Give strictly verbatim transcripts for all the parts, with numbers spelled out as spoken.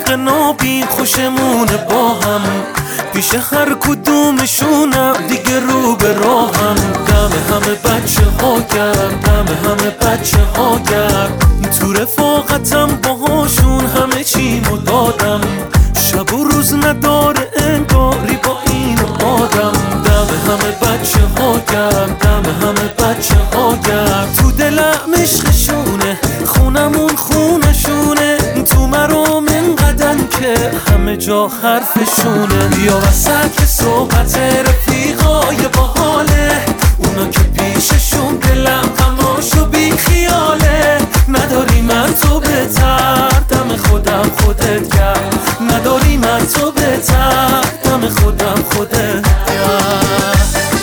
رفیق نابین خوشمونه با هم، پیش هر کدومشونم دیگه رو به راهم. دم همه بچه ها گرم، دم همه بچه ها گرم، تو رفاقتم باهاشون همه چیمو دادم. شب و روز نداره انگاری با این آدم. دم همه بچه ها گرم، دم همه بچه ها گرم، تو دلم عشقشونه، خونمون خونشونه، تو مرام انقدن که همه جا حرفشونه. بیا وسط صحبت رفیقای باحاله، اونا که پیششون دلم غماشو بی خیاله. نداری من تو بهتر، دم خودم خودت گرم، نداری من تو بهتر، دم خودم خودت گرم.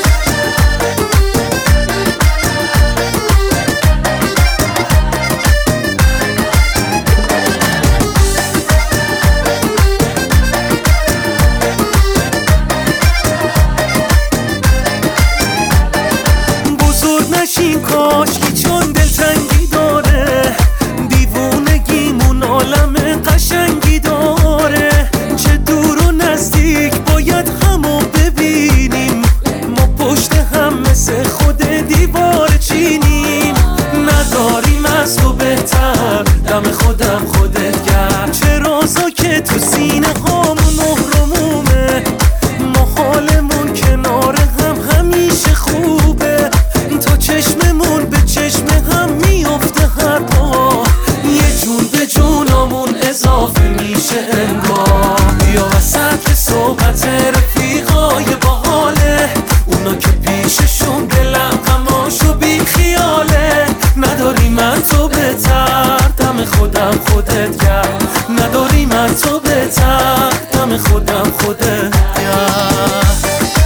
نشین کاشکی چون دلتنگی داره، دیوونگیمون عالم قشنگی داره. چه دور و نزدیک باید همو ببینیم، ما پشت هم مثل خود دیوار چینیم. نداریم از تو بهتر، دم خودم خودت گرم، چه رازا که تو سینه هامون اهرمومه. ما حالمون کنار هم همیشه خوبه، چشممون به چشم هم میافته هر پا، یه جون به جونمون اضافه میشه انگار. بیا وسط صحبت رفیقای باحاله، اونا که پیششون دلم غماشو بی خیاله. نداری من تو بهتر، دم خودم خودت گرم، نداری من تو بهتر، دم خودم خودت گرم.